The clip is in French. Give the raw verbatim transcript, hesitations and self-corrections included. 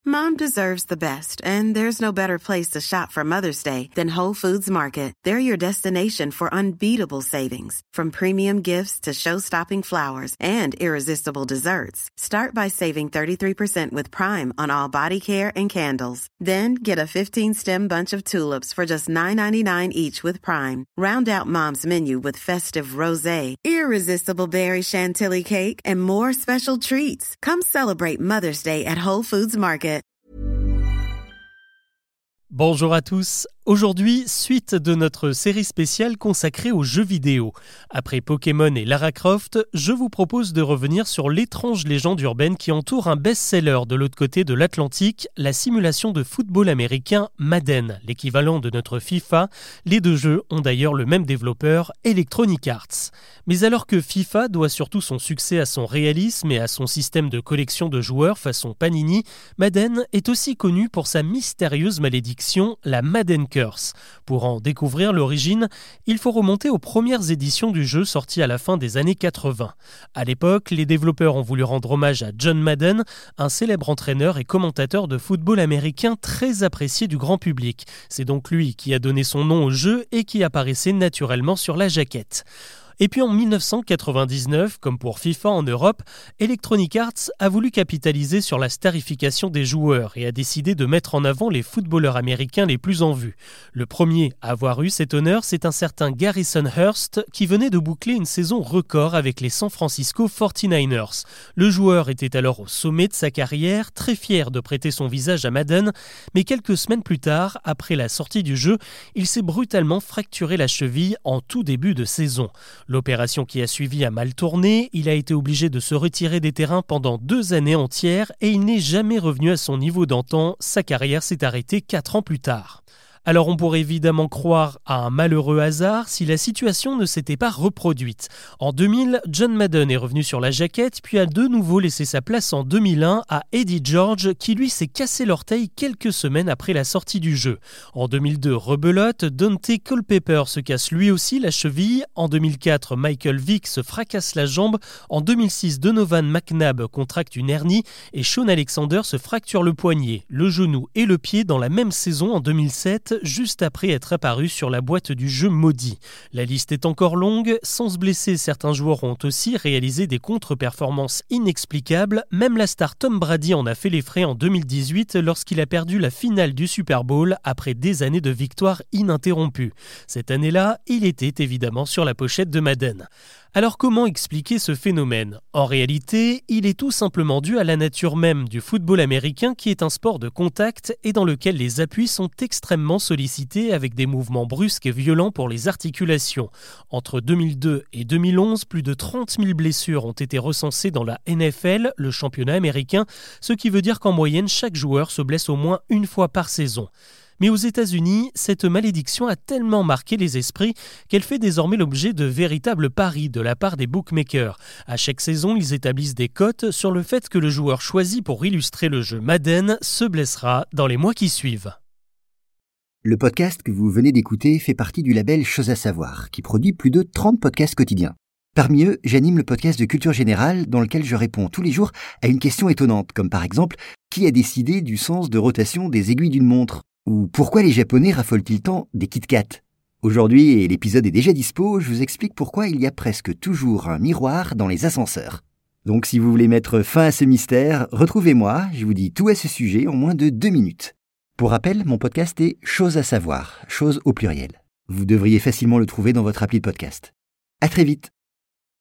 Mom deserves the best, and there's no better place to shop for Mother's Day than Whole Foods Market. They're your destination for unbeatable savings, from premium gifts to show-stopping flowers and irresistible desserts. Start by saving thirty-three percent with Prime on all body care and candles. Then get a fifteen-stem bunch of tulips for just nine ninety-nine each with Prime. Round out Mom's menu with festive rosé, irresistible berry chantilly cake, and more special treats. Come celebrate Mother's Day at Whole Foods Market. Bonjour à tous. Aujourd'hui, suite de notre série spéciale consacrée aux jeux vidéo. Après Pokémon et Lara Croft, je vous propose de revenir sur l'étrange légende urbaine qui entoure un best-seller de l'autre côté de l'Atlantique, la simulation de football américain Madden, l'équivalent de notre FIFA. Les deux jeux ont d'ailleurs le même développeur, Electronic Arts. Mais alors que FIFA doit surtout son succès à son réalisme et à son système de collection de joueurs façon Panini, Madden est aussi connu pour sa mystérieuse malédiction, la Madden Curse. Pour en découvrir l'origine, il faut remonter aux premières éditions du jeu sorties à la fin des années quatre-vingts. À l'époque, les développeurs ont voulu rendre hommage à John Madden, un célèbre entraîneur et commentateur de football américain très apprécié du grand public. C'est donc lui qui a donné son nom au jeu et qui apparaissait naturellement sur la jaquette. Et puis en dix-neuf cent quatre-vingt-dix-neuf, comme pour FIFA en Europe, Electronic Arts a voulu capitaliser sur la starification des joueurs et a décidé de mettre en avant les footballeurs américains les plus en vue. Le premier à avoir eu cet honneur, c'est un certain Garrison Hearst qui venait de boucler une saison record avec les San Francisco forty-niners. Le joueur était alors au sommet de sa carrière, très fier de prêter son visage à Madden, mais quelques semaines plus tard, après la sortie du jeu, il s'est brutalement fracturé la cheville en tout début de saison. L'opération qui a suivi a mal tourné, il a été obligé de se retirer des terrains pendant deux années entières et il n'est jamais revenu à son niveau d'antan, sa carrière s'est arrêtée quatre ans plus tard. Alors on pourrait évidemment croire à un malheureux hasard si la situation ne s'était pas reproduite. En deux mille, John Madden est revenu sur la jaquette puis a de nouveau laissé sa place en deux mille un à Eddie George qui lui s'est cassé l'orteil quelques semaines après la sortie du jeu. En deux mille deux, rebelote, Dante Culpepper se casse lui aussi la cheville. En deux mille quatre, Michael Vick se fracasse la jambe. En deux mille six, Donovan McNabb contracte une hernie et Shaun Alexander se fracture le poignet, le genou et le pied dans la même saison en deux mille sept, juste après être apparu sur la boîte du jeu maudit. La liste est encore longue, sans se blesser, certains joueurs ont aussi réalisé des contre-performances inexplicables, même la star Tom Brady en a fait les frais en deux mille dix-huit lorsqu'il a perdu la finale du Super Bowl après des années de victoires ininterrompues. Cette année-là, il était évidemment sur la pochette de Madden. Alors comment expliquer ce phénomène ? En réalité, il est tout simplement dû à la nature même du football américain qui est un sport de contact et dans lequel les appuis sont extrêmement sollicités avec des mouvements brusques et violents pour les articulations. Entre deux mille deux et deux mille onze, plus de trente mille blessures ont été recensées dans la N F L, le championnat américain, ce qui veut dire qu'en moyenne, chaque joueur se blesse au moins une fois par saison. Mais aux États-Unis, cette malédiction a tellement marqué les esprits qu'elle fait désormais l'objet de véritables paris de la part des bookmakers. À chaque saison, ils établissent des cotes sur le fait que le joueur choisi pour illustrer le jeu Madden se blessera dans les mois qui suivent. Le podcast que vous venez d'écouter fait partie du label Chose à savoir, qui produit plus de trente podcasts quotidiens. Parmi eux, j'anime le podcast de Culture Générale dans lequel je réponds tous les jours à une question étonnante, comme par exemple « Qui a décidé du sens de rotation des aiguilles d'une montre ?» Ou « Pourquoi les Japonais raffolent-ils tant des Kit Kat ?» Aujourd'hui, et l'épisode est déjà dispo, je vous explique pourquoi il y a presque toujours un miroir dans les ascenseurs. Donc si vous voulez mettre fin à ce mystère, retrouvez-moi, je vous dis tout à ce sujet en moins de deux minutes. Pour rappel, mon podcast est Chose à savoir, chose au pluriel. Vous devriez facilement le trouver dans votre appli de podcast. À très vite.